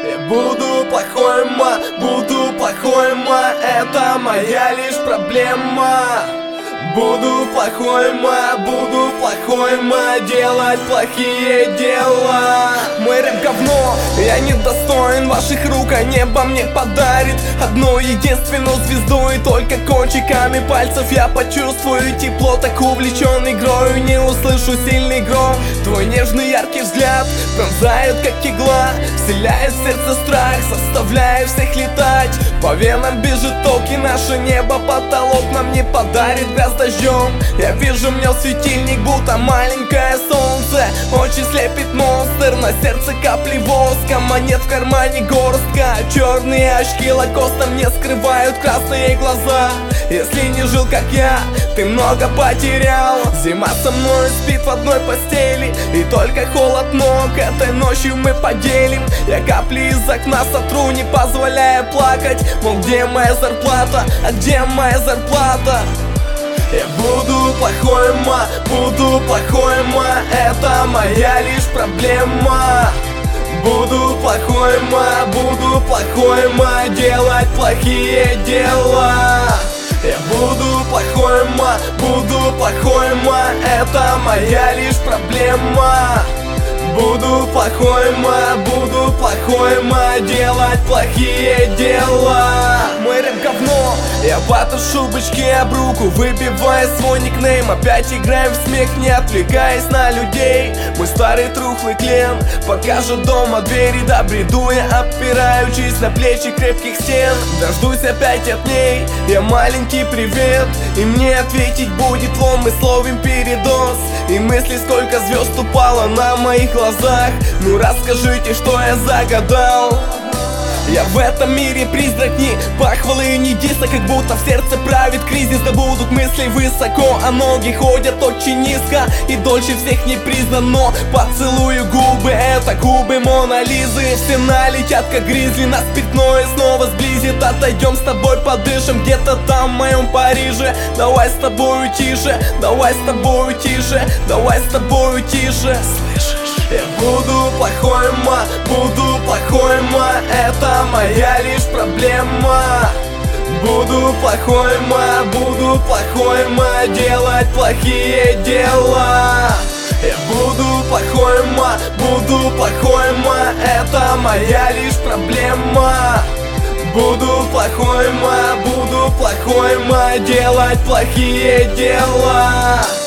Я буду плохой, буду плохой, это моя лишь проблема. Буду плохой, буду плохой, делать плохие дела. Мой рэп говно, я недостоин ваших рук, а небо мне подарит одну единственную звезду. И только кончиками пальцев я почувствую тепло. Так увлечен игрою, не услышу сильный гром. Твой нежный яркий взгляд пронзает как игла, вселяет в сердце страх, заставляя всех летать. По венам бежит ток, и наше небо потолок нам не подарит грязь дождем. Я вижу, мне светильник, будто маленькое солнце. Очи слепит монстр, на сердце капли воска. Монет в кармане горстка, черные очки лакостом не скрывают красные глаза. Если не жил как я, ты много потерял. Зима со мной спит в одной постели, и только холод ног этой ночью мы поделим. Я капли из окна сотру, не позволяя плакать. Мол, где моя зарплата, а где моя зарплата? Я буду плохой, буду плохой, это моя лишь проблема. Буду плохой, буду плохой, делать плохие дела. Я буду плохой, буду плохой, это моя лишь проблема. Буду плохой, буду плохой, делать плохие дела. Мой рэп говно, я бата шубочки об руку, выбивая свой никнейм. Опять играем в смех, не отвлекаясь на людей. Мой старый трухлый клен покажет дома двери, да бреду я, опираючись на плечи крепких стен. Дождусь опять от ней, я маленький привет, и мне ответить будет лом. Мы словим передоз, и мысли, сколько звезд упало на моих глазах. Ну расскажите, что я загадал. Я в этом мире призрак, ни похвалы, ни диса, как будто в сердце правит кризис. Да будут мысли высоко, а ноги ходят очень низко, и дольше всех не признан. Но поцелую губы, это губы Мона Лизы. Все налетят, как гризли, нас спиртное снова сблизит. Отойдем с тобой, подышим где-то там, в моем Париже. Давай с тобою тише, давай с тобою тише, давай с тобою тише. Слышишь? Я буду плохой, буду плохой, это моя лишь проблема. Буду плохой, буду плохой, делать плохие дела. Я буду плохой, буду плохой, это моя лишь проблема. Буду плохой, делать плохие дела.